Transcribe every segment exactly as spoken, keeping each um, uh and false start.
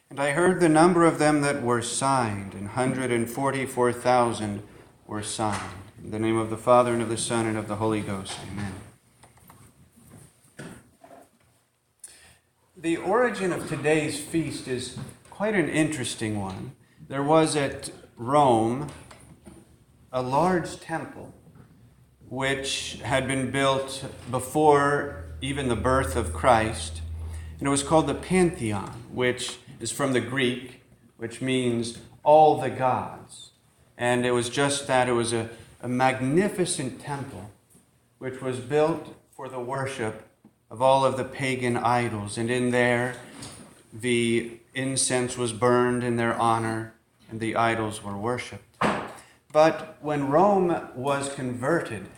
And I heard the number of them that were signed, and one hundred forty-four thousand were signed. In the name of the Father, and of the Son, and of the Holy Ghost. Amen. The origin of today's feast is quite an interesting one. There was at Rome a large temple which had been built before even the birth of Christ, and it was called the Pantheon, which is from the Greek, which means all the gods. And it was just that. It was a, a magnificent temple which was built for the worship of all of the pagan idols. And in there, the incense was burned in their honor, and the idols were worshipped. But when Rome was converted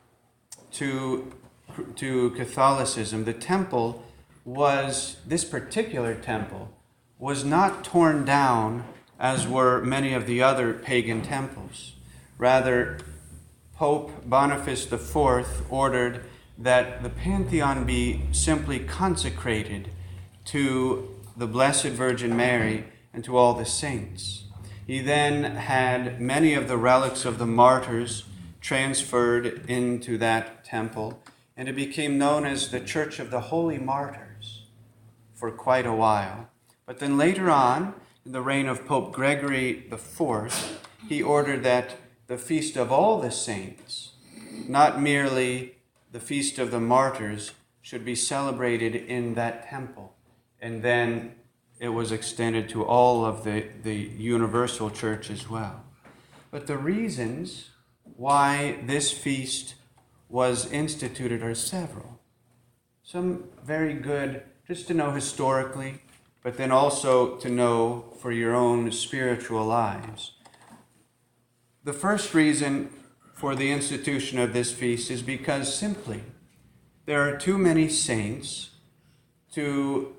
to, to Catholicism, the temple was, this particular temple, was not torn down as were many of the other pagan temples. Rather, Pope Boniface the Fourth ordered that the Pantheon be simply consecrated to the Blessed Virgin Mary and to all the saints. He then had many of the relics of the martyrs transferred into that temple, and it became known as the Church of the Holy Martyrs for quite a while. But then later on, in the reign of Pope Gregory the Fourth, he ordered that the Feast of all the Saints, not merely the Feast of the Martyrs, should be celebrated in that temple. And then it was extended to all of the, the universal church as well. But the reasons why this feast was instituted are several. Some very good, just to know historically, but then also to know for your own spiritual lives. The first reason for the institution of this feast is because simply there are too many saints to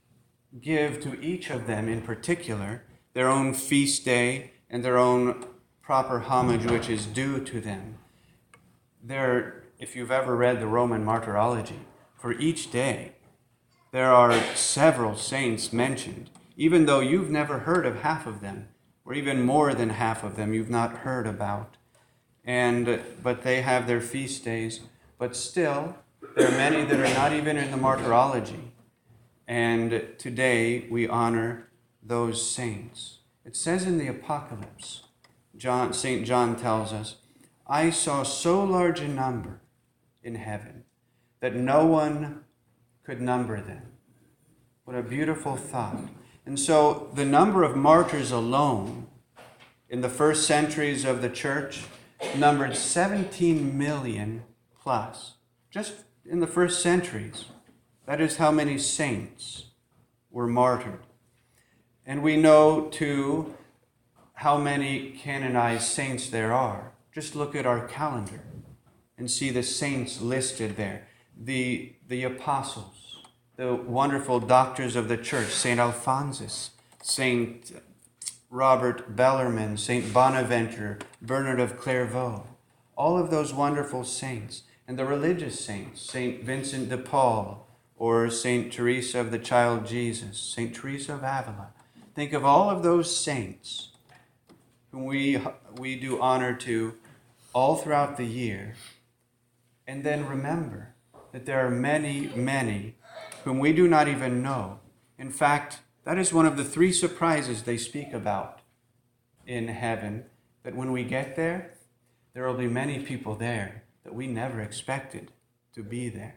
give to each of them in particular their own feast day and their own proper homage which is due to them. There, if you've ever read the Roman Martyrology, for each day there are several saints mentioned, even though you've never heard of half of them, or even more than half of them you've not heard about. And but they have their feast days, but still there are many that are not even in the Martyrology. And today we honor those saints. It says in the Apocalypse, John, Saint John tells us, I saw so large a number in heaven that no one could number them. What a beautiful thought. And so the number of martyrs alone in the first centuries of the church numbered seventeen million plus. Just in the first centuries. That is how many saints were martyred. And we know, too, how many canonized saints there are. Just look at our calendar and see the saints listed there. The, the apostles, the wonderful doctors of the church, Saint Alphonsus, Saint Robert Bellarmine, Saint Bonaventure, Bernard of Clairvaux, all of those wonderful saints. And the religious saints, Saint Vincent de Paul, or Saint Teresa of the Child Jesus, Saint Teresa of Avila. Think of all of those saints whom we, we do honor to all throughout the year. And then remember that there are many, many whom we do not even know. In fact, that is one of the three surprises they speak about in heaven, that when we get there, there will be many people there that we never expected to be there.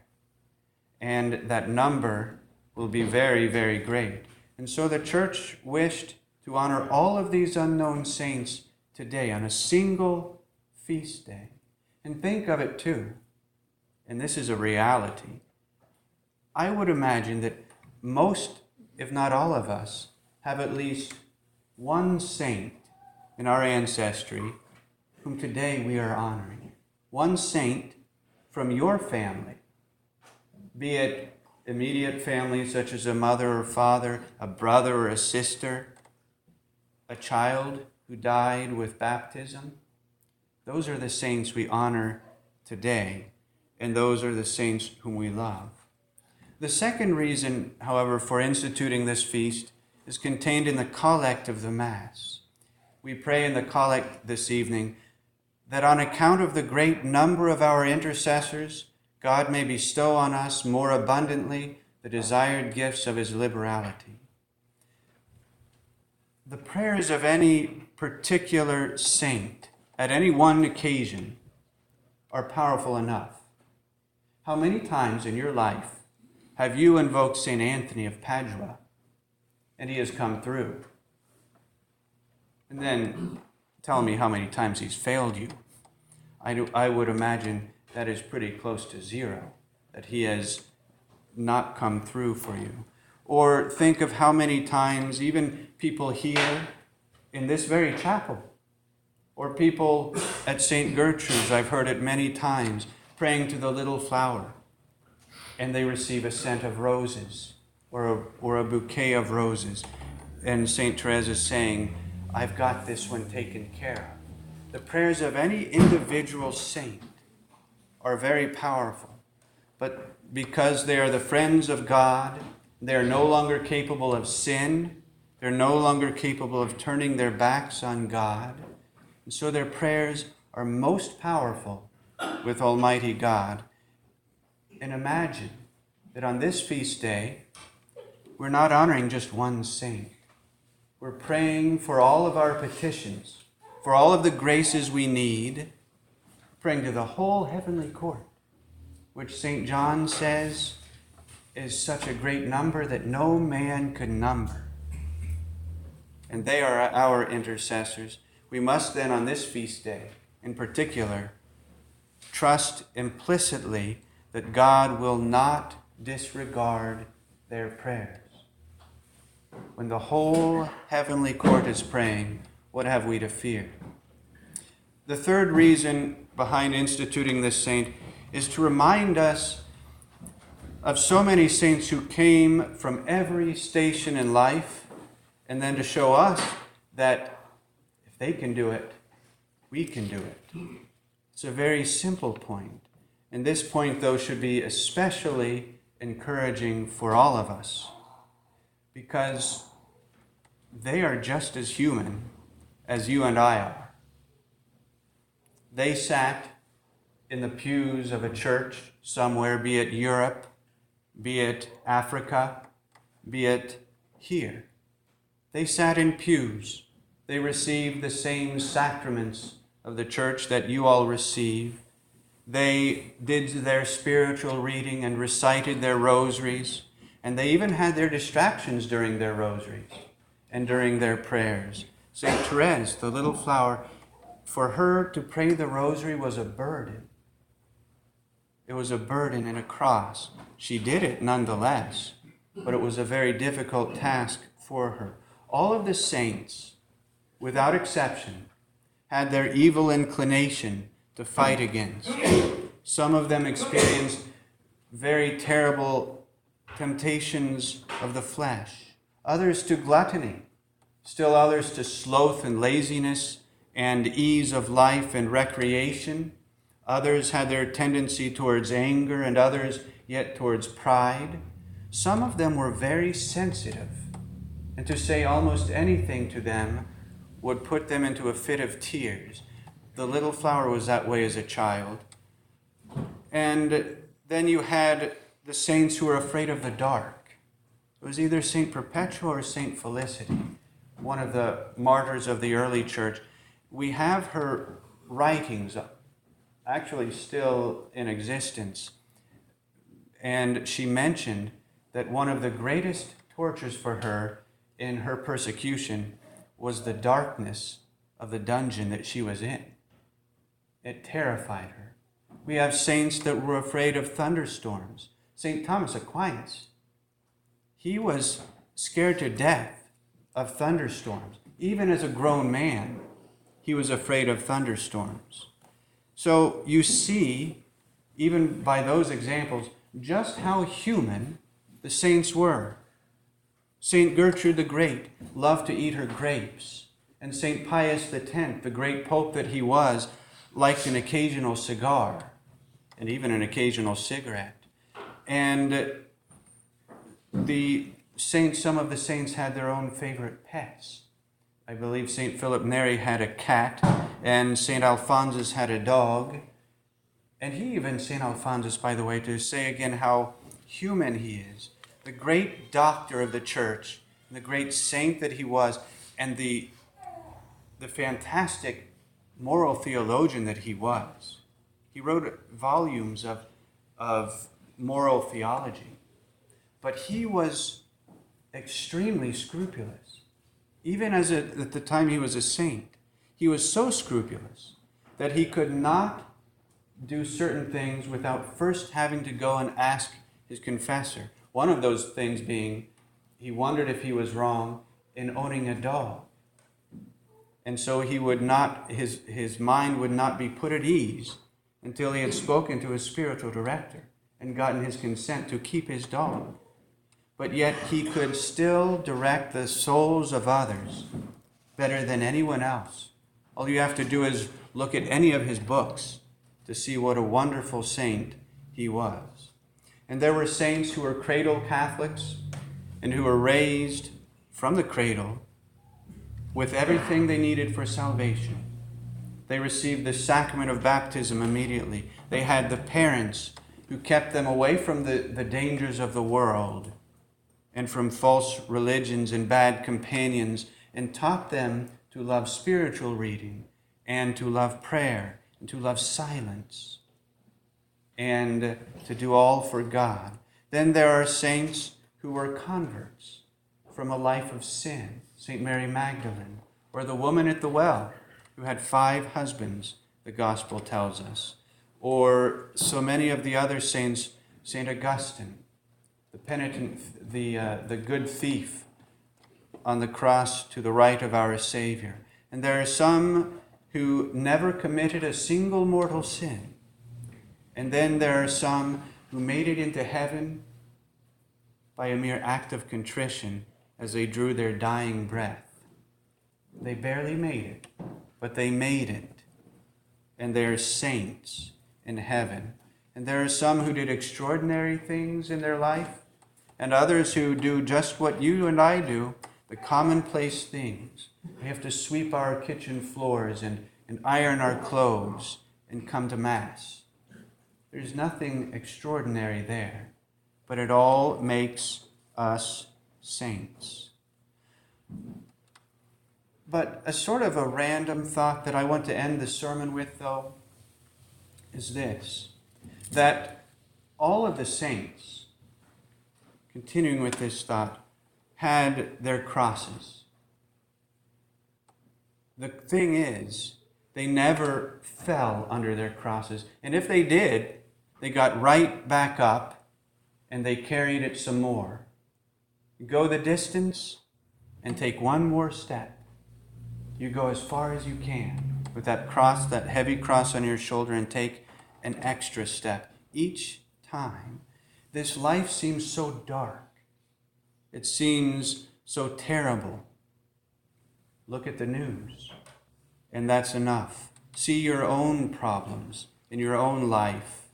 And that number will be very, very great. And so the church wished to honor all of these unknown saints today on a single feast day. And think of it too, and this is a reality. I would imagine that most, if not all of us, have at least one saint in our ancestry whom today we are honoring. One saint from your family, be it immediate family such as a mother or father, a brother or a sister, a child who died with baptism. Those are the saints we honor today, and those are the saints whom we love. The second reason, however, for instituting this feast is contained in the collect of the Mass. We pray in the collect this evening that on account of the great number of our intercessors, God may bestow on us more abundantly the desired gifts of his liberality. The prayers of any particular saint at any one occasion are powerful enough. How many times in your life have you invoked Saint Anthony of Padua and he has come through? And then tell me how many times he's failed you. I, do, I would imagine that is pretty close to zero, that he has not come through for you. Or think of how many times even people here in this very chapel, or people at Saint Gertrude's, I've heard it many times, praying to the little flower, and they receive a scent of roses, or a, or a bouquet of roses. And Saint Therese is saying, I've got this one taken care of. The prayers of any individual saint are very powerful, but because they are the friends of God, they are no longer capable of sin, they're no longer capable of turning their backs on God, and so their prayers are most powerful with Almighty God. And imagine that on this feast day, we're not honoring just one saint. We're praying for all of our petitions, for all of the graces we need, praying to the whole heavenly court, which Saint John says is such a great number that no man could number. And they are our intercessors. We must then on this feast day, in particular, trust implicitly that God will not disregard their prayers. When the whole heavenly court is praying, what have we to fear? The third reason behind instituting this saint is to remind us of so many saints who came from every station in life, and then to show us that if they can do it, we can do it. It's a very simple point. And this point, though, should be especially encouraging for all of us, because they are just as human as you and I are. They sat in the pews of a church somewhere, be it Europe, be it Africa, be it here. They sat in pews. They received the same sacraments of the church that you all receive. They did their spiritual reading and recited their rosaries, and they even had their distractions during their rosaries and during their prayers. Saint Therese, the little flower, for her to pray the rosary was a burden. It was a burden and a cross. She did it nonetheless, but it was a very difficult task for her. All of the saints, without exception, had their evil inclination to fight against. Some of them experienced very terrible temptations of the flesh, others to gluttony, still others to sloth and laziness and ease of life and recreation. Others had their tendency towards anger, and others yet towards pride. Some of them were very sensitive, and to say almost anything to them would put them into a fit of tears. The little flower was that way as a child. And then you had the saints who were afraid of the dark. It was either Saint Perpetua or Saint Felicity, one of the martyrs of the early church. We have her writings actually still in existence. And she mentioned that one of the greatest tortures for her in her persecution was the darkness of the dungeon that she was in. It terrified her. We have saints that were afraid of thunderstorms. Saint Thomas Aquinas, he was scared to death of thunderstorms. Even as a grown man, he was afraid of thunderstorms. So you see, even by those examples, just how human the saints were. Saint Gertrude the Great loved to eat her grapes, and Saint Pius the Tenth, the great pope that he was, liked an occasional cigar, and even an occasional cigarette. And the saints, some of the saints had their own favorite pets. I believe Saint Philip Neri had a cat, and Saint Alphonsus had a dog. And he even, Saint Alphonsus, by the way, to say again how human he is, the great doctor of the church, the great saint that he was, and the, the fantastic moral theologian that he was. He wrote volumes of, of moral theology. But he was extremely scrupulous. Even as a, at the time he was a saint, he was so scrupulous that he could not do certain things without first having to go and ask his confessor. One of those things being, he wondered if he was wrong in owning a dog. And so he would not, his, his mind would not be put at ease until he had spoken to his spiritual director and gotten his consent to keep his dog. But yet he could still direct the souls of others better than anyone else. All you have to do is look at any of his books to see what a wonderful saint he was. And there were saints who were cradle Catholics and who were raised from the cradle with everything they needed for salvation. They received the sacrament of baptism immediately. They had the parents who kept them away from the, the dangers of the world and from false religions and bad companions, and taught them to love spiritual reading and to love prayer and to love silence and to do all for God. Then there are saints who were converts from a life of sin. Saint Mary Magdalene, or the woman at the well who had five husbands, the gospel tells us. Or so many of the other saints, Saint Augustine, the penitent, the, uh, the good thief on the cross to the right of our Savior. And there are some who never committed a single mortal sin. And then there are some who made it into heaven by a mere act of contrition as they drew their dying breath. They barely made it, but they made it. And they're saints in heaven. And there are some who did extraordinary things in their life, and others who do just what you and I do, the commonplace things. We have to sweep our kitchen floors and, and iron our clothes and come to Mass. There's nothing extraordinary there, but it all makes us saints. But a sort of a random thought that I want to end the sermon with, though, is this, that all of the saints, continuing with this thought, had their crosses. The thing is, they never fell under their crosses. And if they did, they got right back up and they carried it some more. You go the distance and take one more step. You go as far as you can with that cross, that heavy cross on your shoulder, and take an extra step each time. This life seems so dark. It seems so terrible. Look at the news, and that's enough. See your own problems in your own life.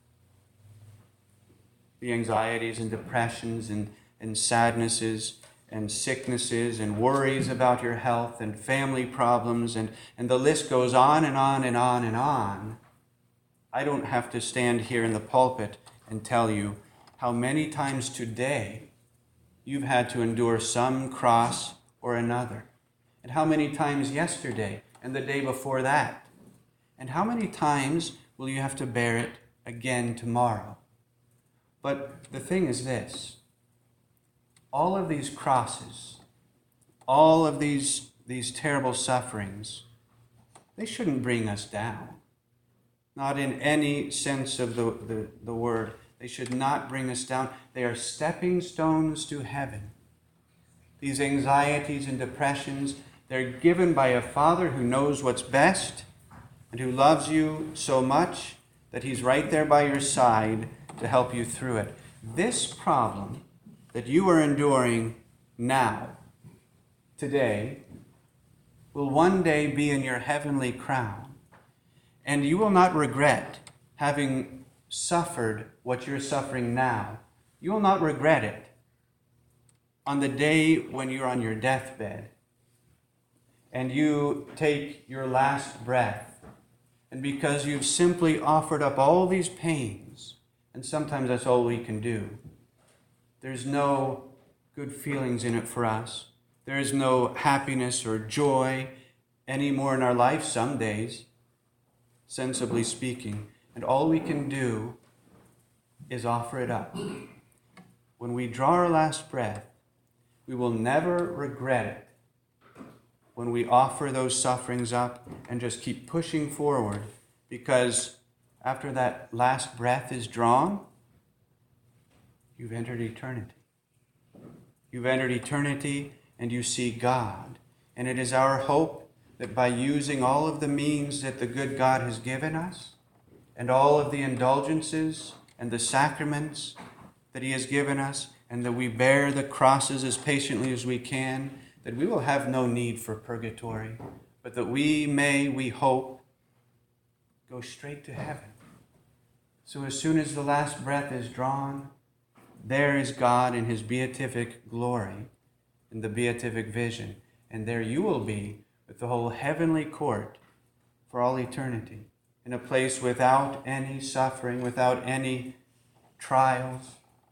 The anxieties and depressions and, and sadnesses and sicknesses and worries about your health and family problems, and, and the list goes on and on and on and on. I don't have to stand here in the pulpit and tell you how many times today you've had to endure some cross or another, and how many times yesterday and the day before that, and how many times will you have to bear it again tomorrow. But the thing is this, all of these crosses, all of these, these terrible sufferings, they shouldn't bring us down. Not in any sense of the, the, the word. They should not bring us down. They are stepping stones to heaven. These anxieties and depressions, they're given by a Father who knows what's best and who loves you so much that he's right there by your side to help you through it. This problem that you are enduring now, today, will one day be in your heavenly crown. And you will not regret having suffered what you're suffering now. You will not regret it. on the day when you're on your deathbed and you take your last breath, and because you've simply offered up all these pains, and sometimes that's all we can do, there's no good feelings in it for us. There is no happiness or joy anymore in our life some days, sensibly speaking. And all we can do is offer it up. When we draw our last breath, we will never regret it when we offer those sufferings up and just keep pushing forward, because after that last breath is drawn, you've entered eternity. You've entered eternity and you see God. And it is our hope that by using all of the means that the good God has given us, and all of the indulgences and the sacraments that he has given us, and that we bear the crosses as patiently as we can, that we will have no need for purgatory, but that we may, we hope, go straight to heaven. So as soon as the last breath is drawn, there is God in his beatific glory, in the beatific vision, and there you will be with the whole heavenly court for all eternity, in a place without any suffering, without any trials,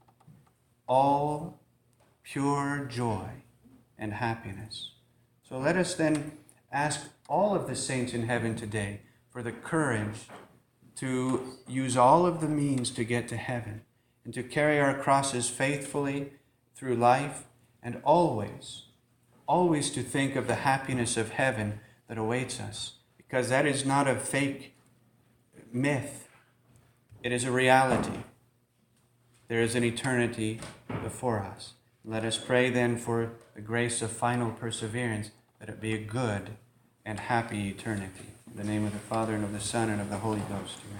all pure joy and happiness. So let us then ask all of the saints in heaven today for the courage to use all of the means to get to heaven and to carry our crosses faithfully through life, and always, always to think of the happiness of heaven that awaits us, because that is not a fake myth. It is a reality. There is an eternity before us. Let us pray then for the grace of final perseverance, that it be a good and happy eternity. In the name of the Father, and of the Son, and of the Holy Ghost. Amen.